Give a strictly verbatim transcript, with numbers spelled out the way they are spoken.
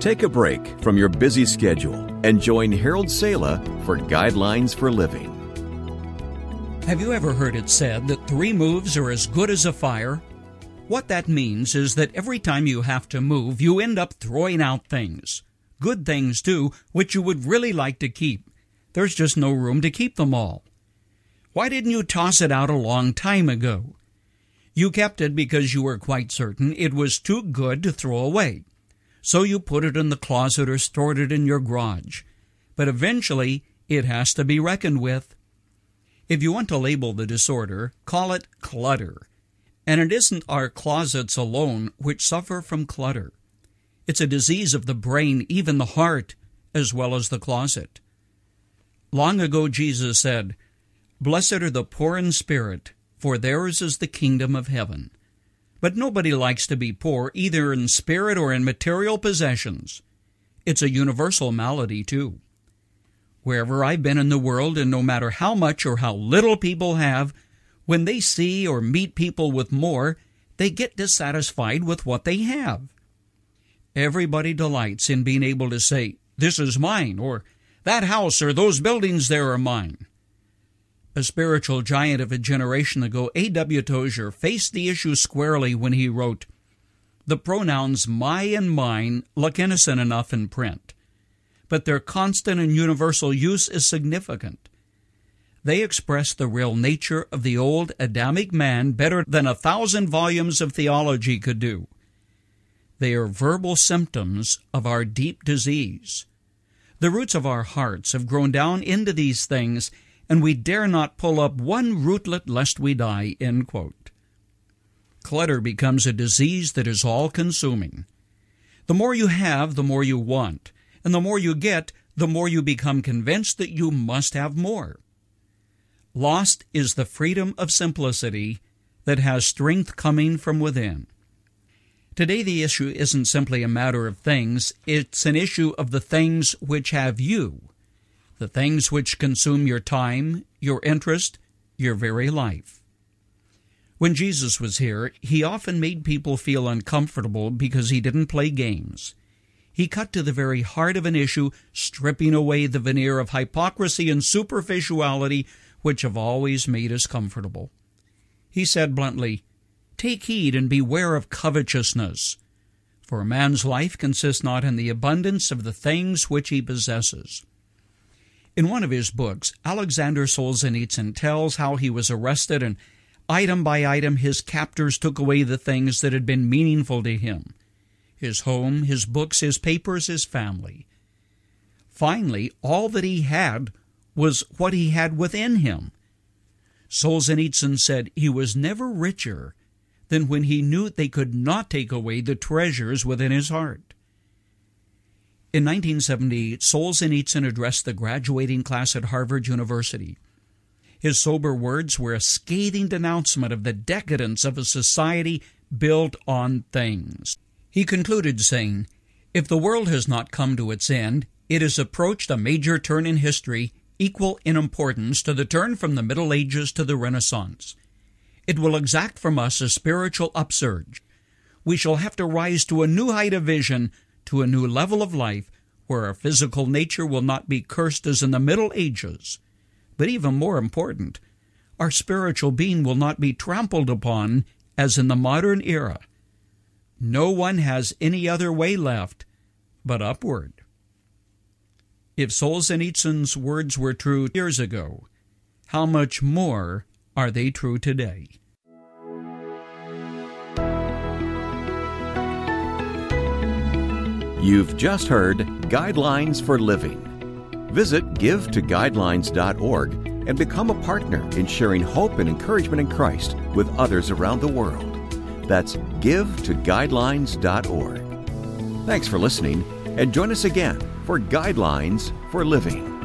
Take a break from your busy schedule and join Harold Sala for Guidelines for Living. Have you ever heard it said that three moves are as good as a fire? What that means is that every time you have to move, you end up throwing out things. Good things, too, which you would really like to keep. There's just no room to keep them all. Why didn't you toss it out a long time ago? You kept it because you were quite certain it was too good to throw away. So you put it in the closet or stored it in your garage. But eventually, it has to be reckoned with. If you want to label the disorder, call it clutter. And it isn't our closets alone which suffer from clutter. It's a disease of the brain, even the heart, as well as the closet. Long ago Jesus said, "Blessed are the poor in spirit, for theirs is the kingdom of heaven." But nobody likes to be poor, either in spirit or in material possessions. It's a universal malady, too. Wherever I've been in the world, and no matter how much or how little people have, when they see or meet people with more, they get dissatisfied with what they have. Everybody delights in being able to say, "This is mine," or "That house or those buildings there are mine." A spiritual giant of a generation ago, A W Tozer, faced the issue squarely when he wrote, "The pronouns my and mine look innocent enough in print, but their constant and universal use is significant. They express the real nature of the old Adamic man better than a thousand volumes of theology could do. They are verbal symptoms of our deep disease. The roots of our hearts have grown down into these things, and we dare not pull up one rootlet lest we die." End quote. Clutter becomes a disease that is all-consuming. The more you have, the more you want, and the more you get, the more you become convinced that you must have more. Lost is the freedom of simplicity that has strength coming from within. Today the issue isn't simply a matter of things, it's an issue of the things which have you. The things which consume your time, your interest, your very life. When Jesus was here, he often made people feel uncomfortable because he didn't play games. He cut to the very heart of an issue, stripping away the veneer of hypocrisy and superficiality which have always made us comfortable. He said bluntly, "Take heed and beware of covetousness, for a man's life consists not in the abundance of the things which he possesses." In one of his books, Alexander Solzhenitsyn tells how he was arrested and item by item his captors took away the things that had been meaningful to him. His home, his books, his papers, his family. Finally, all that he had was what he had within him. Solzhenitsyn said he was never richer than when he knew they could not take away the treasures within his heart. In nineteen seventy, Solzhenitsyn addressed the graduating class at Harvard University. His sober words were a scathing denouncement of the decadence of a society built on things. He concluded saying, "If the world has not come to its end, it has approached a major turn in history equal in importance to the turn from the Middle Ages to the Renaissance. It will exact from us a spiritual upsurge. We shall have to rise to a new height of vision, to a new level of life, where our physical nature will not be cursed as in the Middle Ages. But even more important, our spiritual being will not be trampled upon as in the modern era. No one has any other way left but upward." If Solzhenitsyn's words were true years ago, how much more are they true today? You've just heard Guidelines for Living. Visit give to guidelines dot org and become a partner in sharing hope and encouragement in Christ with others around the world. That's give to guidelines dot org. Thanks for listening, and join us again for Guidelines for Living.